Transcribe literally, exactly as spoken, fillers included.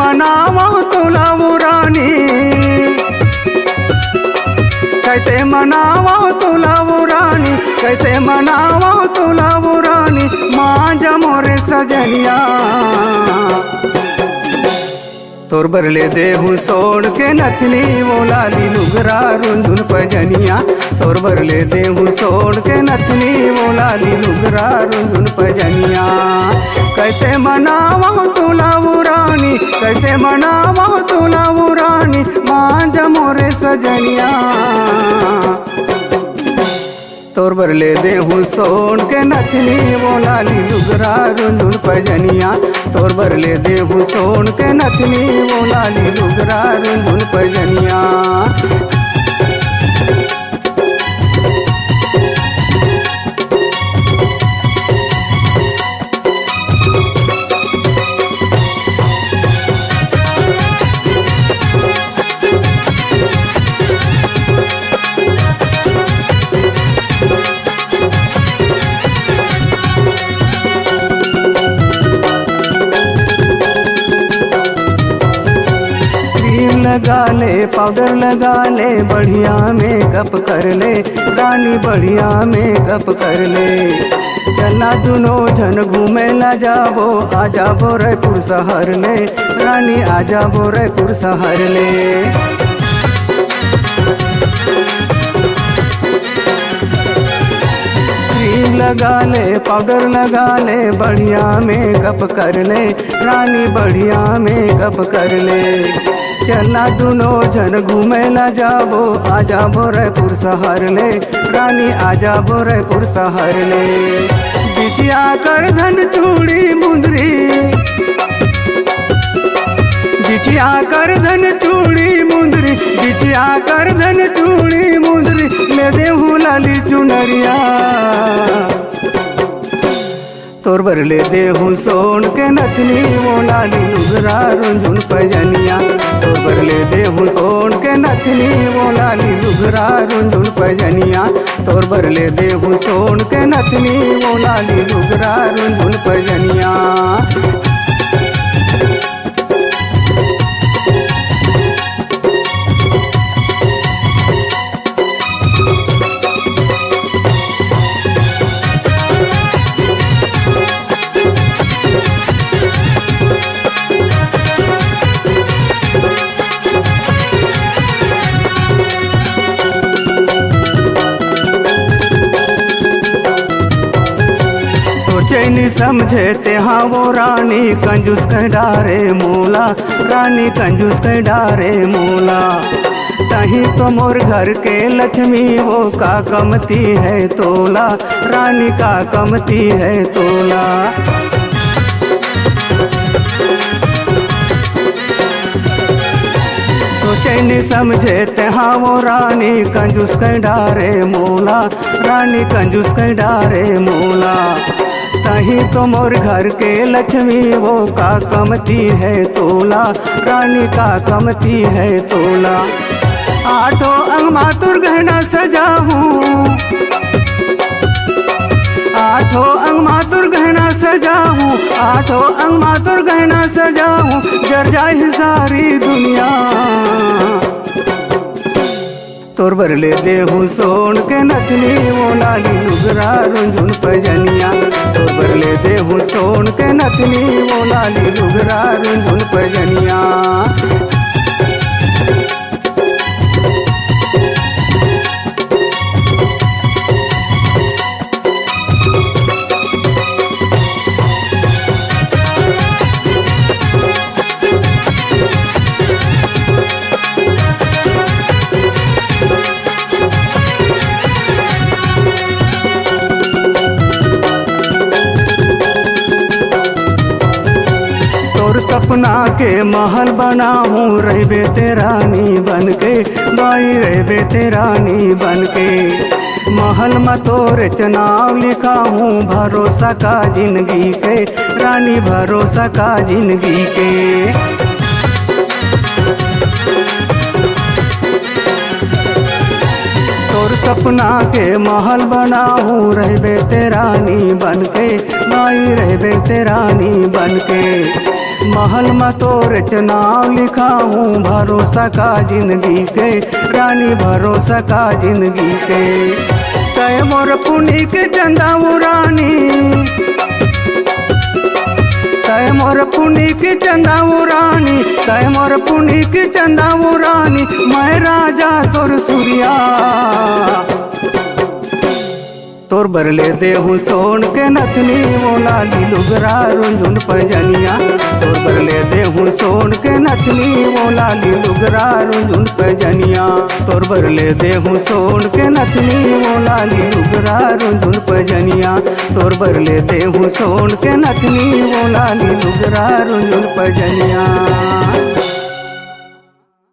मनावो तुलाऊ रानी, कैसे मनावो तुलाऊ रानी, कैसे मनावो तुलाऊ रानी, मांझ मोरे सजनिया। तोर बरले देहू सोड़ के नथनी वो लाली लुगरा रुंधुन पजनिया। तोर बरले देहू सोड़ के नथनी वो लाली लुगरा रुंधुन पजनिया। कैसे मनावो तुलाऊ रानी, कैसे मनावो तुलाऊ रानी, मांझ मोरे सजनिया। तोर बरले देहू सोड़ के नथनी वो लाली लुगरा रुंधुन पजनिया। तोर बरले देहू सोड़ के नथनी वो लाली लुगरा रुंधुन पजनिया। लगा ले पाउडर लगा ले, बढ़िया मेकअप कर ले रानी, बढ़िया मेकअप कर ले। चलना दुनो जन घूमे ला जाबो, आ जाबो रायपुर शहर ले रानी, आ जाबो रायपुर शहर ले। क्रीम लगा ले पाउडर लगा ले, बढ़िया मेकअप कर ले रानी, बढ़िया मेकअप कर ले। चलना दुनो जन घूमे ला जाबो, आ जाबो रायपुर शहर ले रानी, आ जाबो रायपुर शहर ले। बिछिया कर धन चूड़ी मुंदरी, बिछिया कर धन चूड़ी मुंदरी, बिछिया कर धन चूड़ी मुंदरी, ले देहू लाली चुनरिया। तोर बरले देहू सोड़ के नथनी वो लाली लुगरा रुंधुन पजनिया। तोर बरले देहू सोड़ के नथनी वो लाली लुगरा रुंधुन पजनिया। तोर बरले देहू सोड़ के नथनी वो लाली लुगरा रुंधुन पजनिया। सोचे समझे तेहा वो रानी, कंजूस कह डारे मूला रानी, कंजूस कह डारे मूला। तही तो मोर घर के लक्ष्मी वो का कमती है तोला रानी, का कमती है तोला। सोचे नहीं समझे तेहा वो रानी, कंजूस कह डारे मूला रानी, कंजूस कह डारे मूला। तही तो मोर घर के लक्ष्मी वो का कमती है तोला रानी, का कमती है तोला। आठों अंग मातुर गहना सजाऊं, आठों अंग मातुर गहना सजाऊं, आठों अंग मातुर गहना सजाऊं, जर जाए सारी दुनिया। तोर बरले देहू सोड़ के नथनी वो लाली लुगरा रुंधुन पजनिया। तोर बरले देहू सोड़ के नथनी वो लाली लुगरा रुंधुन पजनिया। सपना के महल बनाऊं, रहबे तेरानी बनके बाई, रहबे तेरानी बनके। महल में तोरे चनाव लिखा हूँ, भरोसा का जिंदगी के रानी, भरोसा का जिंदगी के। तोर सपना के महल बनाऊं, रहबे तेरानी बनके बाई, रहबे तेरानी बनके। महल में तोर चनाव लिखा हूँ भरोसा का जिंदगी के रानी भरोसा का जिंदगी के तय मोर पुनी के चंदा वो रानी तय मोर पुनी के चंदा वो रानी तय मोर पुनी के चंदा वो रानी मैं राजा तोर सूर्या तोर बरले देहूँ सोन के नथनी वो लाली लुगरा रुंझुन पैजनिया तोर बरले देहूँ सोन के नथनी वो लाली लुगरा रुंझुन पैजनिया तोर बरले देहूँ सोन के नथनी वो लाली लुगरा रुंझुन पैजनिया तोर बरले देहूँ सोन के नथनी वो लाली लुगरा रुंझुन पैजनिया।